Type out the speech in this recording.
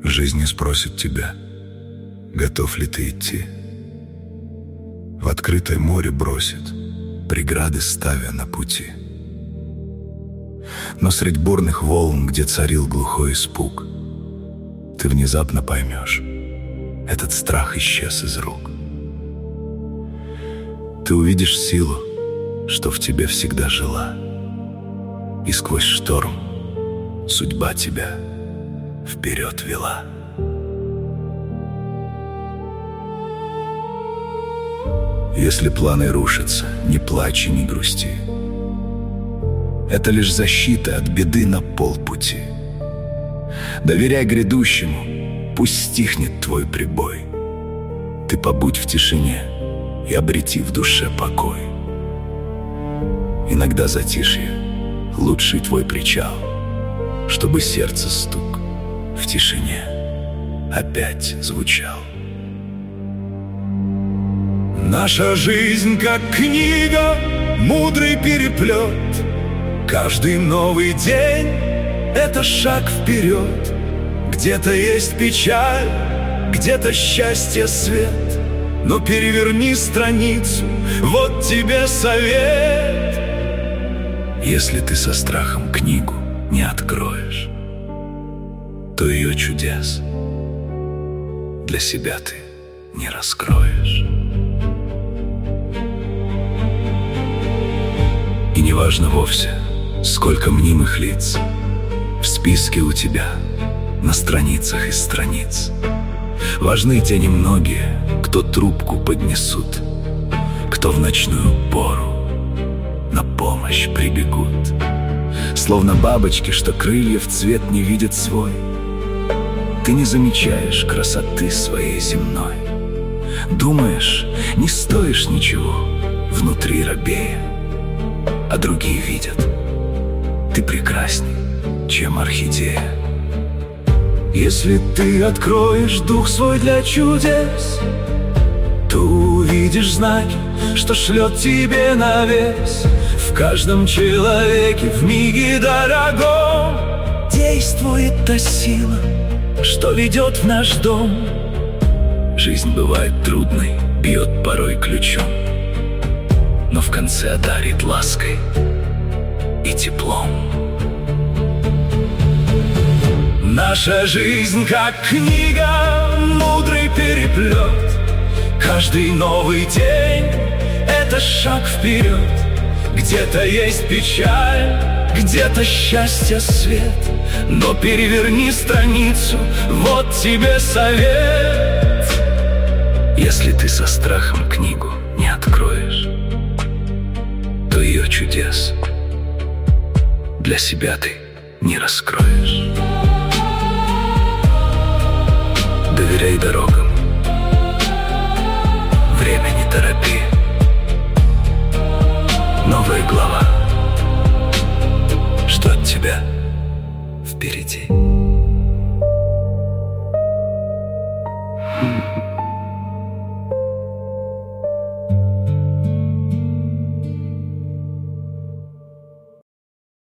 Жизнь спросит тебя, готов ли ты идти. В открытое море бросит, преграды ставя на пути. Но средь бурных волн, где царил глухой испуг, ты внезапно поймешь, этот страх исчез из рук. Ты увидишь силу, что в тебе всегда жила, и сквозь шторм судьба тебя вперед вела. Если планы рушатся, не плачь и не грусти. Это лишь защита от беды на полпути. Доверяй грядущему, пусть стихнет твой прибой. Ты побудь в тишине и обрети в душе покой. Иногда затишье — лучший твой причал, чтобы сердце стук в тишине опять звучал. Наша жизнь как книга, мудрый переплет. Каждый новый день — это шаг вперед. Где-то есть печаль, где-то счастье, свет. Но переверни страницу, вот тебе совет. Если ты со страхом книгу не откроешь, то ее чудес для себя ты не раскроешь. И неважно вовсе, сколько мнимых лиц в списке у тебя, на страницах из страниц. Важны те немногие, кто трубку поднесут, кто в ночную пору на помощь прибегут. Словно бабочки, что крылья в цвет не видят свой, ты не замечаешь красоты своей земной. Думаешь, не стоишь ничего внутри робея, а другие видят, ты прекрасней, чем орхидея. Если ты откроешь дух свой для чудес, то увидишь знаки, что шлет тебе навес. В каждом человеке в миге дорогом действует та сила, что ведет в наш дом. Жизнь бывает трудной, бьет порой ключом, но в конце одарит лаской и теплом. Наша жизнь как книга, мудрый переплет. Каждый новый день — это шаг вперед. Где-то есть печаль, где-то счастье, свет. Но переверни страницу, вот тебе совет. Если ты со страхом книгу не откроешь, то ее чудес для себя ты не раскроешь. Доверяй дорогам,